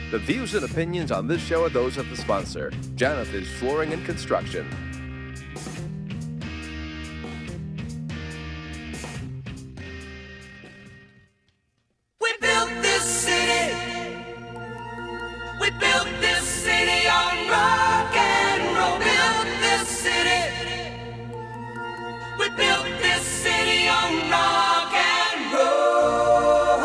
The views and opinions on this show are those of the sponsor, Jonathan's Flooring and Construction. We built this city. We built this city on rock and roll. Built this city. We built this city on rock and roll.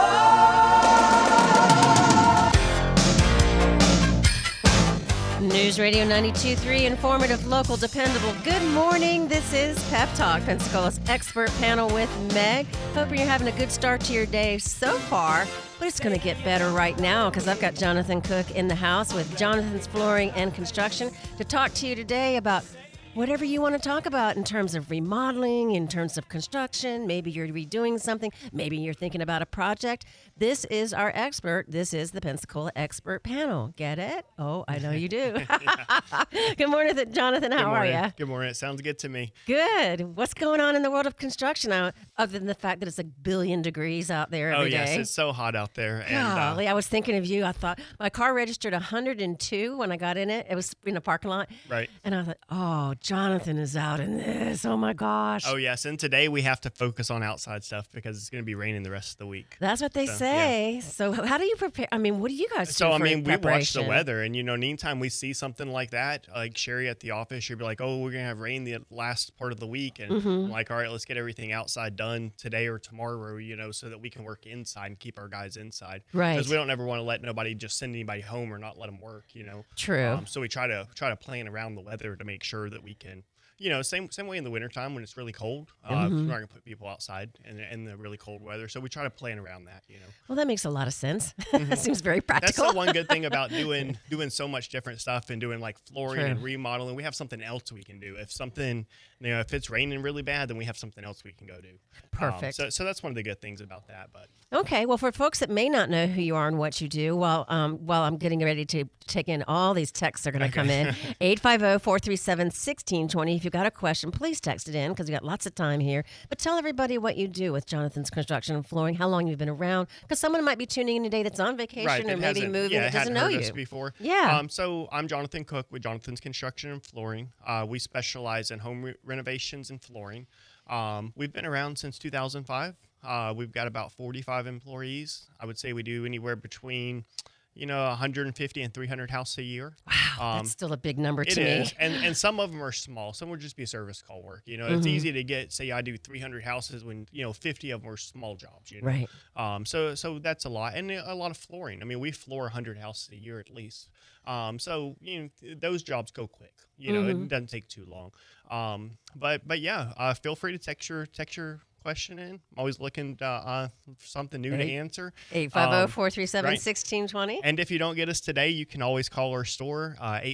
News Radio 92.3, informative, local, dependable. Good morning. This is Pep Talk, Pensacola's expert panel with Meg. Hope you're having a good start to your day so far, but it's going to get better right now because I've got Jonathan Cook in the house with Jonathan's Flooring and Construction to talk to you today about whatever you want to talk about in terms of remodeling, in terms of construction. Maybe you're redoing something. Maybe you're thinking about a project. This is our expert. This is the Pensacola Expert Panel. Get it? Oh, I know you do. Good morning, Jonathan. How are you? Good morning. It sounds good to me. Good. What's going on in the world of construction now, other than the fact that it's a billion degrees out there every day? Oh, yes. It's so hot out there. Golly, I was thinking of you. I thought my car registered 102 when I got in it. It was in a parking lot. Right. And I thought, oh, Jonathan is out in this. Oh, my gosh. Oh, yes. And today we have to focus on outside stuff because it's going to be raining the rest of the week. That's what they say. Yeah. So how do you prepare? I mean, what do you guys do So, for we watch the preparation? weather. And, anytime we see something like that, like Sherry at the office, she'll be like, oh, we're going to have rain the last part of the week. And I'm like, all right, let's get everything outside done today or tomorrow, so that we can work inside and keep our guys inside. Right. Because we don't ever want to let nobody just send anybody home or not let them work, True. So we try to plan around the weather to make sure that we can, same way in the wintertime when it's really cold. We're not going to put people outside in the really cold weather. So we try to plan around that, Well, that makes a lot of sense. It seems very practical. That's the one good thing about doing so much different stuff and doing like flooring True. and remodeling. We have something else we can do. If something, if it's raining really bad, then we have something else we can go do. Perfect. So that's one of the good things about that. But Okay, well, for folks that may not know who you are and what you do, while I'm getting ready to take in all these texts that are going to come in, 850-437-1620. If you've got a question, please text it in because we got lots of time here. But tell everybody what you do with Jonathan's Construction and Flooring, how long you've been around, because someone might be tuning in today that's on vacation right, or maybe moving that doesn't know heard you. us before. Yeah. So I'm Jonathan Cook with Jonathan's Construction and Flooring. We specialize in home renovations and flooring. We've been around since 2005. We've got about 45 employees. I would say we do anywhere between, 150 and 300 houses a year. Wow, that's still a big number to me. It is, and some of them are small. Some would just be service call work. It's easy to get, say I do 300 houses when, 50 of them are small jobs. Right. So that's a lot. And a lot of flooring. We floor 100 houses a year at least. So, those jobs go quick. It doesn't take too long. But yeah, feel free to text your question in. I'm always looking for something new to answer. 850-437-1620. And if you don't get us today, you can always call our store,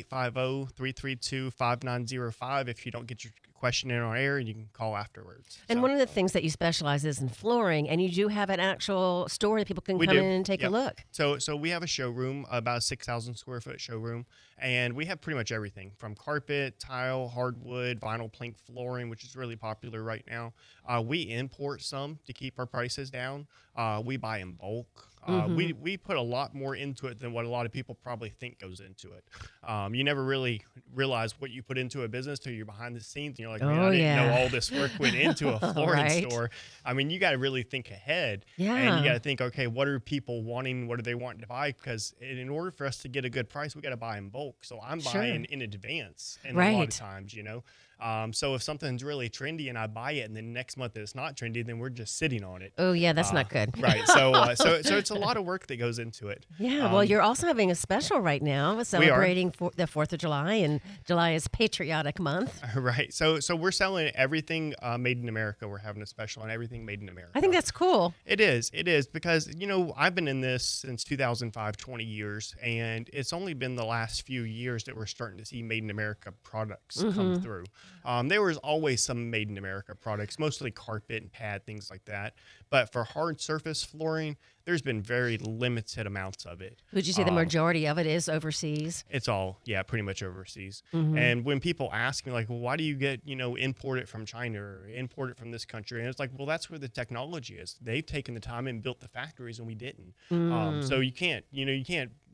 850-332-5905. If you don't get your question in on air, you can call afterwards. And one of the things that you specialize is in flooring, and you do have an actual store that people can come in and take a look. So we have a showroom, about a 6,000 square foot showroom, and we have pretty much everything from carpet, tile, hardwood, vinyl plank flooring, which is really popular right now. We import some to keep our prices down. We buy in bulk. We put a lot more into it than what a lot of people probably think goes into it. You never really realize what you put into a business till you're behind the scenes and you're like, man, I didn't know all this work went into a flooring store. You got to really think ahead. Yeah. And you got to think, okay, what are people wanting? What are they wanting to buy? Because in order for us to get a good price, we got to buy in bulk. So I'm buying in advance and a lot of times, So if something's really trendy and I buy it and then next month it's not trendy, then we're just sitting on it. Oh, yeah, that's not good. Right. So it's a lot of work that goes into it. Yeah. Well, you're also having a special right now celebrating the 4th of July, and July is patriotic month. Right. So we're selling everything made in America. We're having a special on everything made in America. I think that's cool. It is because, I've been in this since 2005, 20 years, and it's only been the last few years that we're starting to see made in America products come through. There was always some made in America products, mostly carpet and pad, things like that. But for hard surface flooring, there's been very limited amounts of it. Would you say the majority of it is overseas? It's all, pretty much overseas. And when people ask me, like, well, why do you get, import it from China or import it from this country? And it's like, well, that's where the technology is. They've taken the time and built the factories and we didn't. So you can't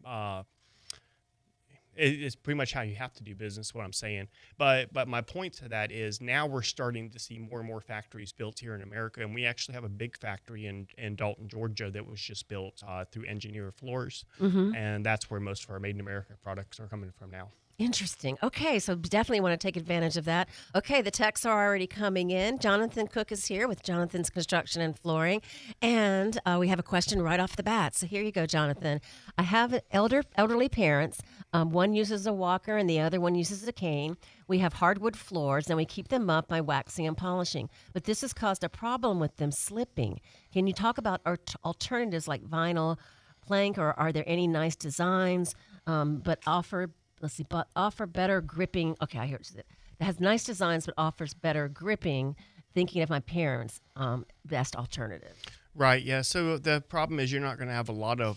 It's pretty much how you have to do business, what I'm saying. But my point to that is now we're starting to see more and more factories built here in America, and we actually have a big factory in Dalton, Georgia that was just built through Engineer Floors, and that's where most of our Made in America products are coming from now. Interesting. Okay, so definitely want to take advantage of that. Okay, the texts are already coming in. Jonathan Cook is here with Jonathan's Construction and Flooring, and we have a question right off the bat. So here you go, Jonathan. I have elderly parents. One uses a walker and the other one uses a cane. We have hardwood floors, and we keep them up by waxing and polishing. But this has caused a problem with them slipping. Can you talk about alternatives like vinyl plank, or are there any nice designs but offer better gripping? Okay, I hear it. It has nice designs but offers better gripping. Thinking of my parents, best alternative. Right. Yeah. So the problem is you're not going to have a lot of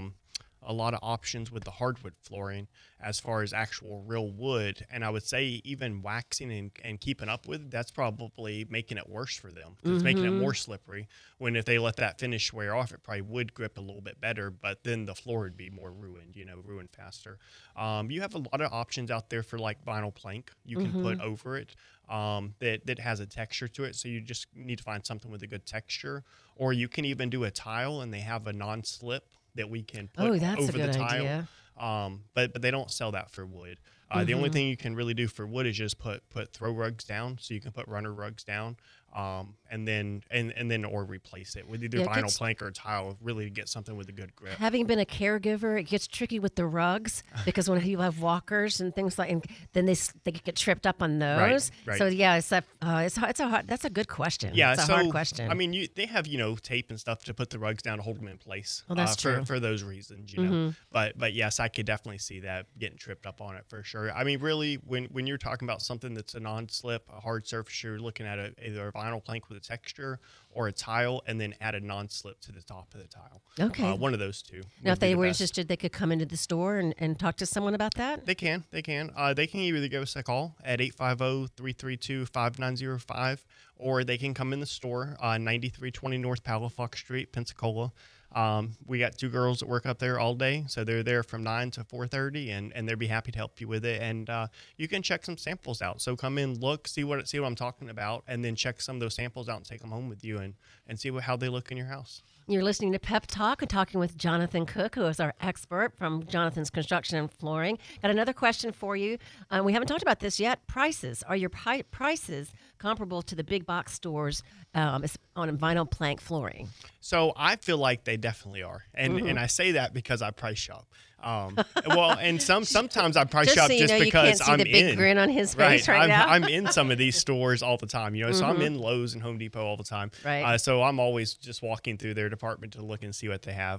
options with the hardwood flooring as far as actual real wood. And I would say even waxing and keeping up with it, that's probably making it worse for them. It's making it more slippery, when if they let that finish wear off, it probably would grip a little bit better, but then the floor would be more ruined, ruined faster. You have a lot of options out there for like vinyl plank you can put over it that has a texture to it. So you just need to find something with a good texture, or you can even do a tile and they have a non-slip that we can put over the tile. Idea. But they don't sell that for wood. The only thing you can really do for wood is just put throw rugs down. So you can put runner rugs down, and then or replace it with either vinyl plank or tile, really to get something with a good grip. Having been a caregiver, it gets tricky with the rugs because when you have walkers and things like, and then they get tripped up on those. Right. So yeah, it's a hard, that's a good question. Yeah, it's a hard question. I mean, they have tape and stuff to put the rugs down to hold them in place. Well, that's true. For those reasons, know. But yes, I could definitely see that getting tripped up on it for sure. I mean, really, when you're talking about something that's a non-slip, a hard surface, you're looking at either a vinyl plank with a texture or a tile, and then add a non-slip to the top of the tile. Okay. One of those two. Now, if they were interested, they could come into the store and talk to someone about that? They can. They can either give us a call at 850-332-5905, or they can come in the store, 9320 North Palafox Street, Pensacola. We got two girls that work up there all day, so they're there from 9 to 4:30, and they'll be happy to help you with it. And you can check some samples out. So come in, look, see what I'm talking about, and then check some of those samples out and take them home with you and see how they look in your house. You're listening to Pep Talk and talking with Jonathan Cook, who is our expert from Jonathan's Construction and Flooring. Got another question for you. We haven't talked about this yet. Prices. Are your prices comparable to the big box stores on vinyl plank flooring? So I feel like they definitely are. And I say that because I price shop. And sometimes I price shop just because you can't see I'm the big grin on his face right now. I'm in some of these stores all the time, so I'm in Lowe's and Home Depot all the time. Right. So I'm always just walking through their department to look and see what they have.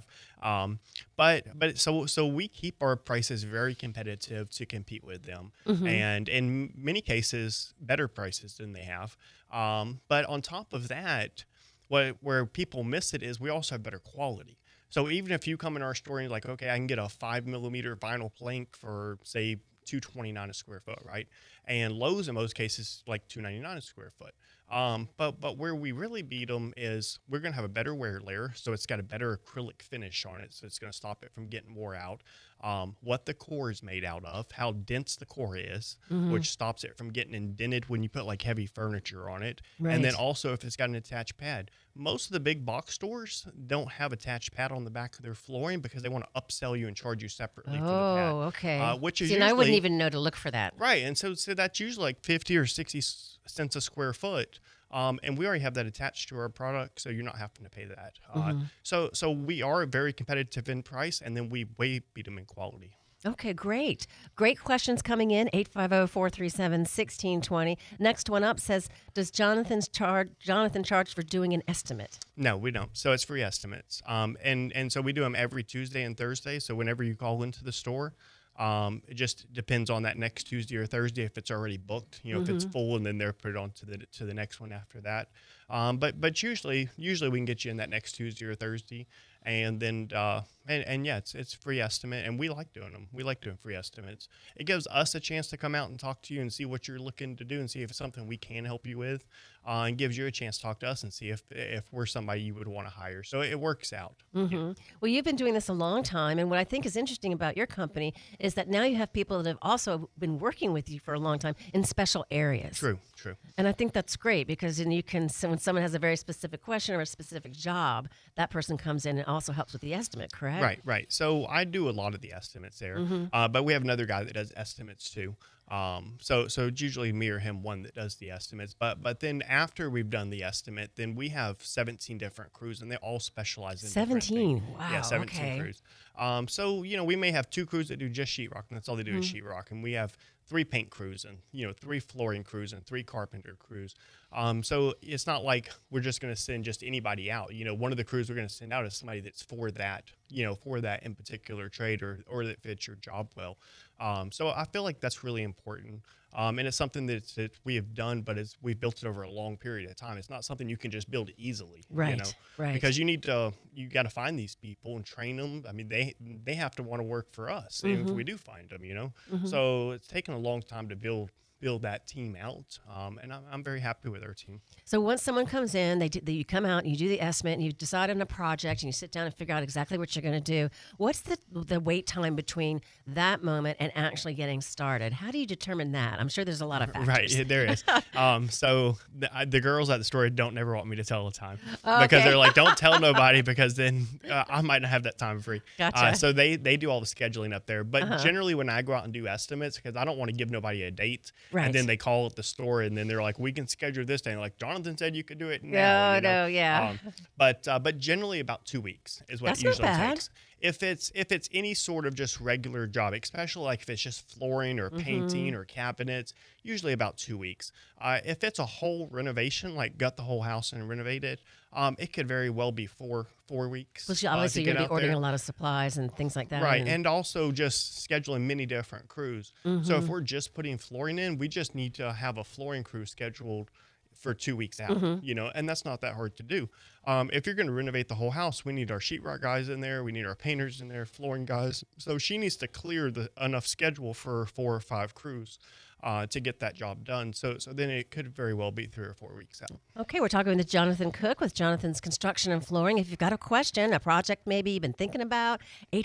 So we keep our prices very competitive to compete with them, and in many cases better prices than they have. But on top of that, where people miss it is we also have better quality. So even if you come in our store and you're like, okay, I can get a 5mm vinyl plank for say $229 a square foot, right? And Lowe's in most cases like $299 a square foot. But where we really beat them is we're going to have a better wear layer, so it's got a better acrylic finish on it, so it's going to stop it from getting wore out. What the core is made out of, how dense the core is, which stops it from getting indented when you put like heavy furniture on it. Right. And then also if it's got an attached pad. Most of the big box stores don't have attached pad on the back of their flooring because they want to upsell you and charge you separately for the pad. Oh, okay. Which is See, and I wouldn't even know to look for that. Right, and so that's usually like 50 or 60 cents a square foot. And we already have that attached to our product, so you're not having to pay that. So we are very competitive in price, and then we way beat them in quality. Okay, great. Great questions coming in, 850-437-1620. Next one up says, does Jonathan charge for doing an estimate? No, we don't. So it's free estimates. And so we do them every Tuesday and Thursday. So whenever you call into the store, it just depends on that next Tuesday or Thursday if it's already booked. If it's full, and then they're put it on to the next one after that. But usually we can get you in that next Tuesday or Thursday, and then And yeah, it's free estimate, and we like doing them. We like doing free estimates. It gives us a chance to come out and talk to you and see what you're looking to do and see if it's something we can help you with, and gives you a chance to talk to us and see if we're somebody you would want to hire. So it works out. Well, you've been doing this a long time, and what I think is interesting about your company is that now you have people that have also been working with you for a long time in special areas. True. And I think that's great because then you can, so when someone has a very specific question or a specific job, that person comes in and also helps with the estimate, correct? Right. So I do a lot of the estimates there, but we have another guy that does estimates too. So it's usually me or him, one that does the estimates. But then after we've done the estimate, then we have 17 different crews, and they all specialize in 17. Wow. Yeah, 17 okay. crews. So we may have 2 crews that do just sheetrock, and that's all they do is sheetrock, and we have 3 paint crews and 3 flooring crews and 3 carpenter crews. So it's not like we're just going to send just anybody out. One of the crews we're going to send out is somebody that's for that in particular trade or that fits your job well. So I feel like that's really important. And it's something that we have done, but we've built it over a long period of time. It's not something you can just build easily, Right. Because you got to find these people and train them. I mean, they have to want to work for us, even if we do find them, So it's taken a long time to build that team out, and I'm very happy with our team. So once someone comes in, you come out and you do the estimate and you decide on a project and you sit down and figure out exactly what you're going to do. What's the wait time between that moment and actually getting started? How do you determine that? I'm sure there's a lot of factors. Right, there is. So the girls at the store don't never want me to tell the time Oh, because okay. they're like, don't tell nobody because then I might not have that time free. Gotcha. So they do all the scheduling up there. But generally when I go out and do estimates, because I don't want to give nobody a date, Right. and then they call at the store and then they're like, we can schedule this day. And like, Jonathan said you could do it now. No, yeah. But generally about 2 weeks is what That's it not usually bad. takes. If it's any sort of just regular job, especially like if it's just flooring or painting or cabinets, usually about 2 weeks. If it's a whole renovation, like gut the whole house and renovate it, it could very well be four weeks. Well, obviously, to you're get going to be out ordering there. a lot of supplies and things like that. Right, and also just scheduling many different crews. So if we're just putting flooring in, we just need to have a flooring crew scheduled for 2 weeks out, and that's not that hard to do. If you're going to renovate the whole house, we need our sheetrock guys in there, we need our painters in there, flooring guys. So she needs to clear enough schedule for 4 or 5 crews to get that job done. So then it could very well be 3 or 4 weeks out. Okay, we're talking with Jonathan Cook with Jonathan's Construction and Flooring. If you've got a question, a project maybe you've been thinking about,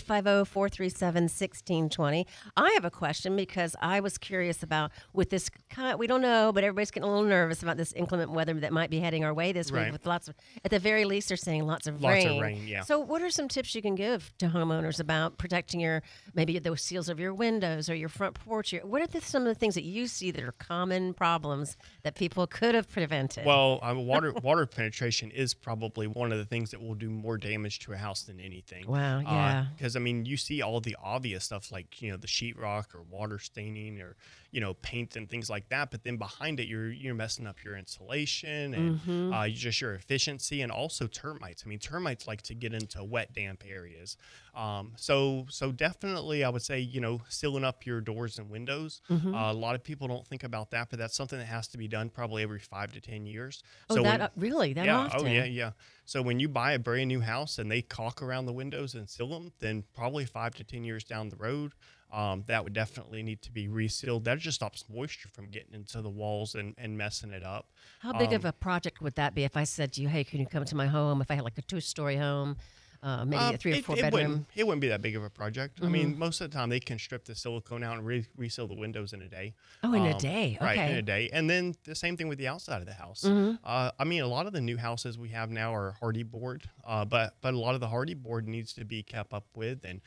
850-437-1620. I have a question because I was curious about with this, we don't know, but everybody's getting a little nervous about this inclement weather that might be heading our way this week Right. with lots of, at the very least, they're saying lots of Lots rain. of rain, yeah. So what are some tips you can give to homeowners about protecting maybe the seals of your windows or your front porch? What are some of the things that you see that are common problems that people could have prevented? Well, water penetration is probably one of the things that will do more damage to a house than anything. Wow, yeah. Because, you see all the obvious stuff like, the sheetrock or water staining or, paint and things like that. But then behind it, you're messing up your insulation and just your efficiency and also termites. Termites like to get into wet, damp areas. So definitely I would say, sealing up your doors and windows. A lot of people don't think about that, but that's something that has to be done probably every 5 to 10 years. Oh, So really? That yeah, often? oh yeah. So when you buy a brand new house and they caulk around the windows and seal them, then probably 5 to 10 years down the road, that would definitely need to be resealed. That just stops moisture from getting into the walls and messing it up. How big of a project would that be if I said to you, hey, can you come to my home? If I had like a 2-story home, maybe a 3 or 4 bedroom? It wouldn't be that big of a project. Most of the time they can strip the silicone out and reseal the windows in a day. Oh, in a day. Right, Okay. in a day. And then the same thing with the outside of the house. A lot of the new houses we have now are hardy board, but a lot of the hardy board needs to be kept up with. And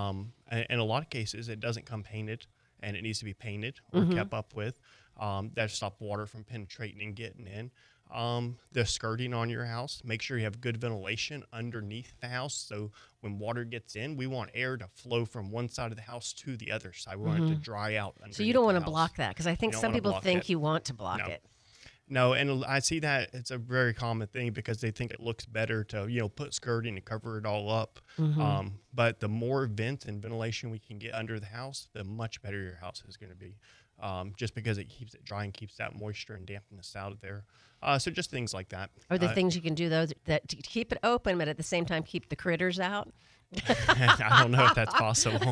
in a lot of cases, it doesn't come painted and it needs to be painted or kept up with. That stop water from penetrating and getting in. The skirting on your house, make sure you have good ventilation underneath the house. So when water gets in, we want air to flow from one side of the house to the other side. We want it to dry out. So you don't want to the house. block that because I think You don't some wanna people block think it. you want to block No. it. No, and I see that it's a very common thing because they think it looks better to, put skirting and cover it all up. But the more vent and ventilation we can get under the house, the much better your house is going to be. Just because it keeps it dry and keeps that moisture and dampness out of there. So just things like that. Are there things you can do, though, that to keep it open, but at the same time keep the critters out? I don't know if that's possible.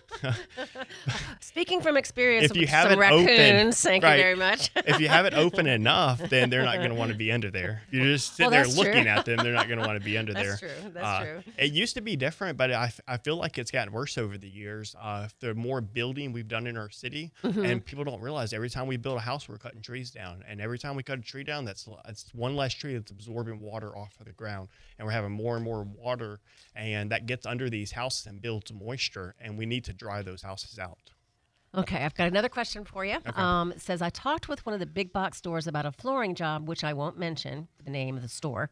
Speaking from experience, If you with have some it open, raccoons, thank right. you very much. If you have it open enough, then they're not going to want to be under there. If you just sit Well, there that's looking true. at them, they're not going to want to be under That's there. true. That's true. It used to be different, but I feel like it's gotten worse over the years. The more building we've done in our city, Mm-hmm. and people don't realize every time we build a house, we're cutting trees down. And every time we cut a tree down, that's one less tree that's absorbing water off of the ground. And we're having more and more water, and that gets under these houses and builds moisture, and we need to dry those houses out. Okay, I've got another question for you. It says, I talked with one of the big box stores about a flooring job, which I won't mention the name of the store.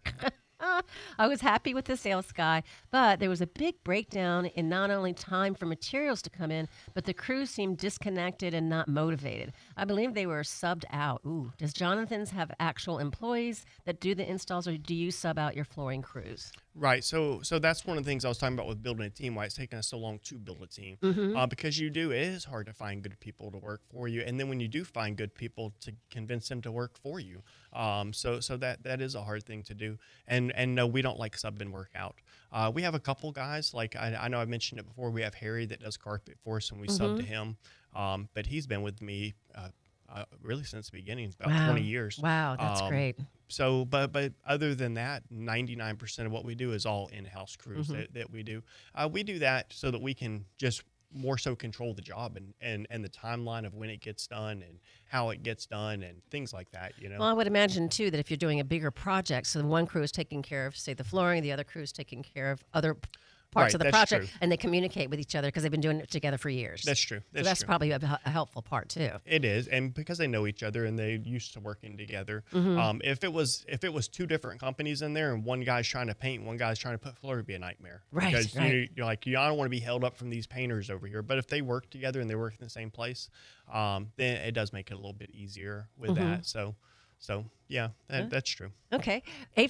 I was happy with the sales guy, but there was a big breakdown in not only time for materials to come in, but the crew seemed disconnected and not motivated. I believe they were subbed out. Ooh, does Jonathan's have actual employees that do the installs, or do you sub out your flooring crews? Right. So that's one of the things I was talking about with building a team, why it's taken us so long to build a team. Because it is hard to find good people to work for you. And then when you do find good people, to convince them to work for you. So that is a hard thing to do. And no, we don't like subbing work out. We have a couple guys, like I know I mentioned it before. We have Harry that does carpet for us, and we sub to him. But he's been with me really since the beginning, about 20 years. Wow, that's great. So, but other than that, 99% of what we do is all in-house crews that we do. We do that so that we can just more so control the job and the timeline of when it gets done and how it gets done and things like that, you know. Well, I would imagine, too, that if you're doing a bigger project, so the one crew is taking care of, say, the flooring, the other crew is taking care of other parts Right, of the that's project, true. and they communicate with each other because they've been doing it together for years. That's true. So that's true. probably a helpful part, too. It is, and because they know each other and they're used to working together. If it was two different companies in there and one guy's trying to paint, one guy's trying to put floor, it'd be a nightmare. Right, Because right. you're like, I don't want to be held up from these painters over here. But if they work together and they work in the same place, then it does make it a little bit easier with that. So yeah, that's true. Okay.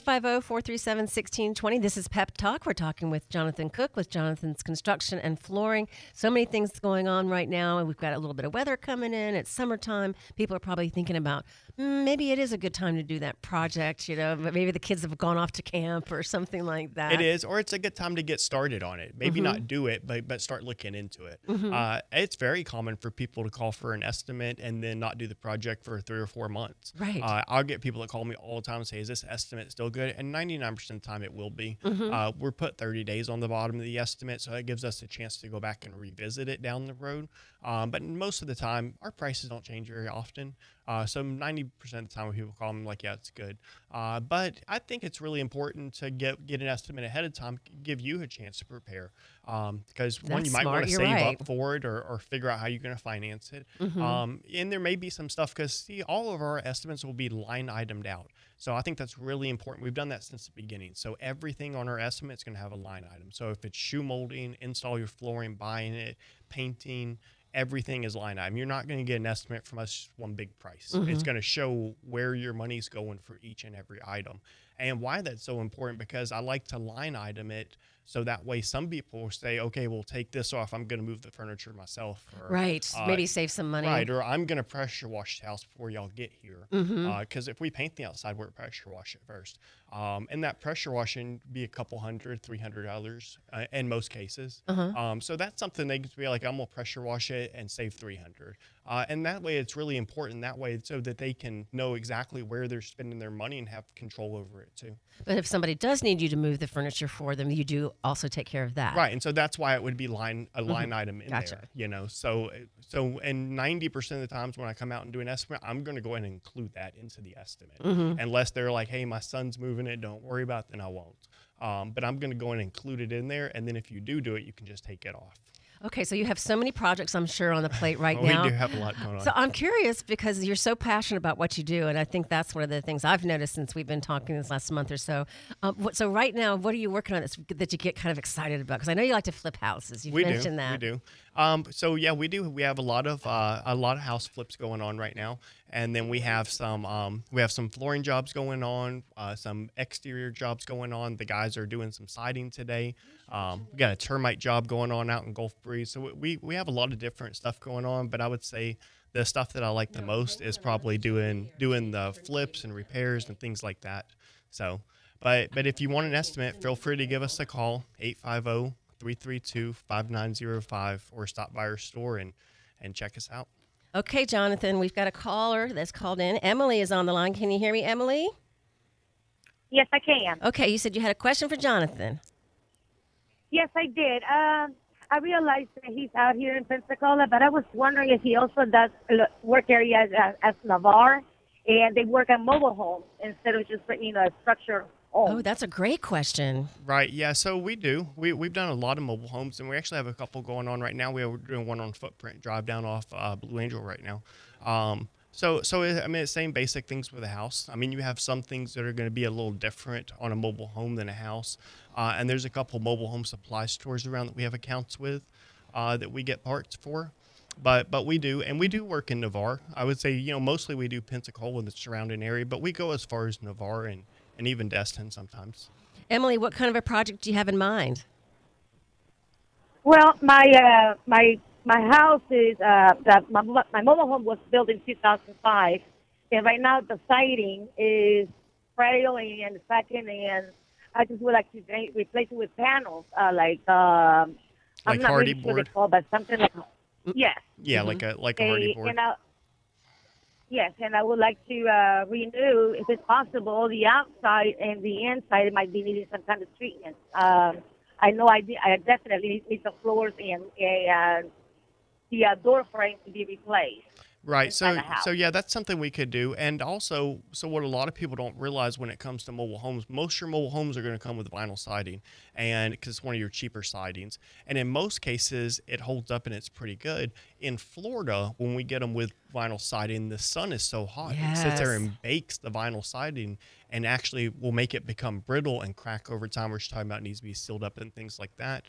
850-437-1620. This is Pep Talk. We're talking with Jonathan Cook with Jonathan's Construction and Flooring. So many things going on right now, and we've got a little bit of weather coming in. It's summertime. People are probably thinking about maybe it is a good time to do that project, but maybe the kids have gone off to camp or something like that. It is, or it's a good time to get started on it. Maybe not do it, but start looking into it. It's very common for people to call for an estimate and then not do the project for 3 or 4 months. Right. I'll get people that call me all the time and say, is this estimate still good? And 99% of the time it will be. We're put 30 days on the bottom of the estimate, so that gives us a chance to go back and revisit it down the road. But most of the time, our prices don't change very often. So 90% of the time when people call me, like, yeah, it's good. But I think it's really important to get an estimate ahead of time, give you a chance to prepare. Because one, you might want to save up for it or figure out how you're going to finance it. And there may be some stuff, because see, all of our estimates will be line itemed out. So I think that's really important. We've done that since the beginning. So everything on our estimate is going to have a line item. So if it's shoe molding, install your flooring, buying it, painting, everything is line item. You're not going to get an estimate from us one big price. It's going to show where your money's going for each and every item. And why that's so important, because I like to line item it so that way some people will say, okay, we'll take this off. I'm going to move the furniture myself. Or, Right. Maybe save some money. Right. Or I'm going to pressure wash the house before y'all get here. Because if we paint the outside, we're pressure wash it first. And that pressure washing be a couple $100, $300 in most cases. So that's something they can be like, I'm going to pressure wash it and save $300. And that way it's really important that way, so that they can know exactly where they're spending their money and have control over it too. But if somebody does need you to move the furniture for them, you do also take care of that. Right. And so that's why it would be a line item in Gotcha. there, So and 90% of the times when I come out and do an estimate, I'm going to go ahead and include that into the estimate. Unless they're like, hey, my son's moving it, don't worry about it, then I won't. But I'm going to go and include it in there. And then if you do it, you can just take it off. Okay, so you have so many projects, I'm sure, on the plate right now. We do have a lot going on. So I'm curious, because you're so passionate about what you do, and I think that's one of the things I've noticed since we've been talking this last month or so. So right now, what are you working on that you get kind of excited about? Because I know you like to flip houses. You've mentioned that. We do. So yeah, we do. We have a lot of house flips going on right now, and then we have some flooring jobs going on, some exterior jobs going on. The guys are doing some siding today. We got a termite job going on out in Gulf Breeze. So we have a lot of different stuff going on. But I would say the stuff that I like the most is probably doing the flips and repairs and things like that. So, but if you want an estimate, feel free to give us a call, 332-5905 or stop by our store and check us out. Okay, Jonathan, we've got a caller that's called in. Emily is on the line. Can you hear me, Emily? Yes, I can. Okay, you said you had a question for Jonathan. Yes, I did. I realized that he's out here in Pensacola, but I was wondering if he also does work areas as Navarre, and they work on mobile homes instead of just, a structured home. Oh, that's a great question. Right. Yeah. So we do. We've done a lot of mobile homes, and we actually have a couple going on right now. We're doing one on Footprint Drive down off Blue Angel right now. So I mean, it's same basic things with a house. I mean, you have some things that are going to be a little different on a mobile home than a house, and there's a couple mobile home supply stores around that we have accounts with that we get parts for. But we do, and we do work in Navarre. I would say, mostly we do Pensacola and the surrounding area, but we go as far as Navarre and even Destin sometimes. Emily, what kind of a project do you have in mind? Well, my house is my mobile home was built in 2005, and right now the siding is frail and second, and I just would like to replace it with panels, Like I'm not hardy really sure board? they call, but something like yes. Yeah, like a hardy board. Yes, and I would like to renew, if it's possible, the outside and the inside. It might be needing some kind of treatment. I know I definitely need the floors and the door frame to be replaced. Right. So yeah, that's something we could do. And also, so what a lot of people don't realize when it comes to mobile homes, most of your mobile homes are going to come with vinyl siding, and because it's one of your cheaper sidings. And in most cases, it holds up and it's pretty good. In Florida, when we get them with vinyl siding, the sun is so hot. It sits there and bakes the vinyl siding and actually will make it become brittle and crack over time. We're just talking about it needs to be sealed up and things like that.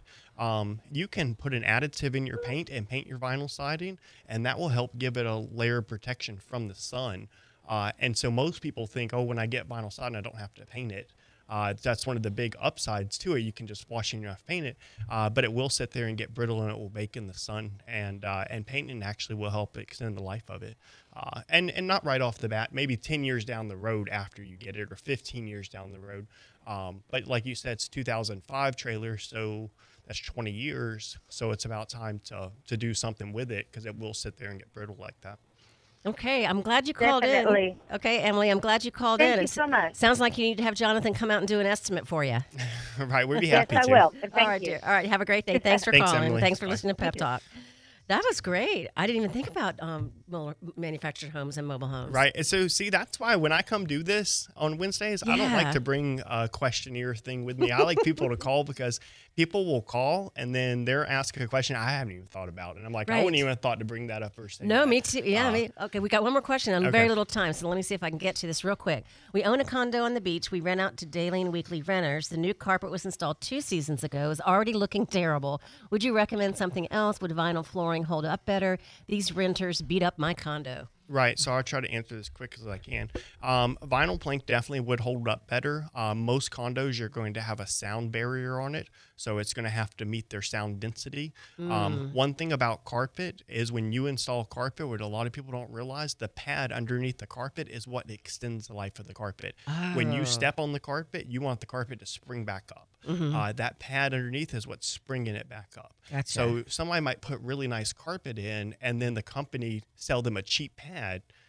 You can put an additive in your paint and paint your vinyl siding, and that will help give it a layer of protection from the sun. And so most people think, oh, when I get vinyl siding, I don't have to paint it. That's one of the big upsides to it. You can just wash and you don't have to paint it, but it will sit there and get brittle and it will bake in the sun. And painting actually will help extend the life of it. And not right off the bat, maybe 10 years down the road after you get it, or 15 years down the road. But like you said, it's 2005 trailer, so that's 20 years. So it's about time to do something with it, because it will sit there and get brittle like that. Okay, I'm glad you called Definitely. in. Okay, Emily, I'm glad you called in. Thank you so much. Sounds like you need to have Jonathan come out and do an estimate for you. Right, we'd be happy Yes, to. I will. And All right, thank you. dear. All right, have a great day. Thanks for Thanks, calling. Emily. Thanks for Bye. listening to Pep Talk. That was great. I didn't even think about manufactured homes and mobile homes. Right. And so, see, that's why when I come do this on Wednesdays, I don't like to bring a questionnaire thing with me. I like people to call, because people will call and then they're asking a question I haven't even thought about. And I'm like, I wouldn't even have thought to bring that up first thing. No, me too. Yeah, okay, we got one more question on very Okay. little time, so let me see if I can get to this real quick. We own a condo on the beach. We rent out to daily and weekly renters. The new carpet was installed 2 seasons ago. It's already looking terrible. Would you recommend something else? Would vinyl flooring hold up better? These renters beat up my condo. Right. So I'll try to answer this quick as I can. Vinyl plank definitely would hold up better. Most condos, you're going to have a sound barrier on it, so it's going to have to meet their sound density. One thing about carpet is when you install carpet, what a lot of people don't realize, the pad underneath the carpet is what extends the life of the carpet. When you step on the carpet, you want the carpet to spring back up. That pad underneath is what's springing it back up. Gotcha. So somebody might put really nice carpet in, and then the company sell them a cheap pad.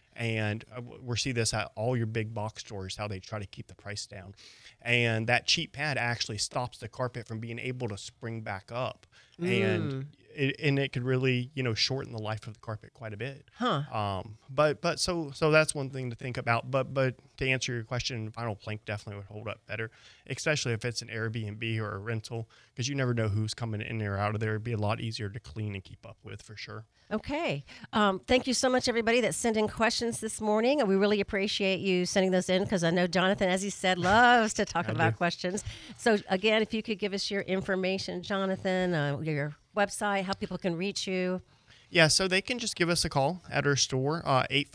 And we see this at all your big box stores, how they try to keep the price down. And that cheap pad actually stops the carpet from being able to spring back up. And it could really, shorten the life of the carpet quite a bit. But so that's one thing to think about. But to answer your question, vinyl plank definitely would hold up better, especially if it's an Airbnb or a rental, because you never know who's coming in or out of there. It'd be a lot easier to clean and keep up with, for sure. Okay. Thank you so much, everybody that sent in questions this morning. We really appreciate you sending those in, because I know Jonathan, as he said, loves to talk about questions. So, again, if you could give us your information, Jonathan, your website, how people can reach you. Yeah, so they can just give us a call at our store,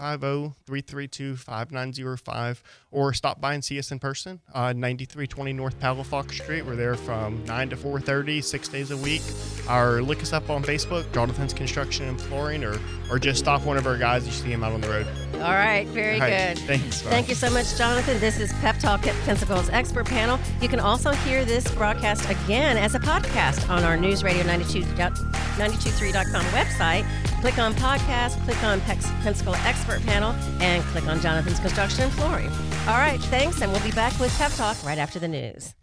850-332-5905, or stop by and see us in person, 9320 North Palafox Street. We're there from 9 to 4:30, 6 days a week. Or look us up on Facebook, Jonathan's Construction and Flooring, or just stop one of our guys. You see him out on the road. All right, very good. Thanks. Bye. Thank you so much, Jonathan. This is Pep Talk at Pensacola's Expert Panel. You can also hear this broadcast again as a podcast on our News Radio 923.com website. Click on podcast, click on Pensacola Expert Panel, and click on Jonathan's Construction and Flooring. All right, thanks, and we'll be back with Pep Talk right after the news.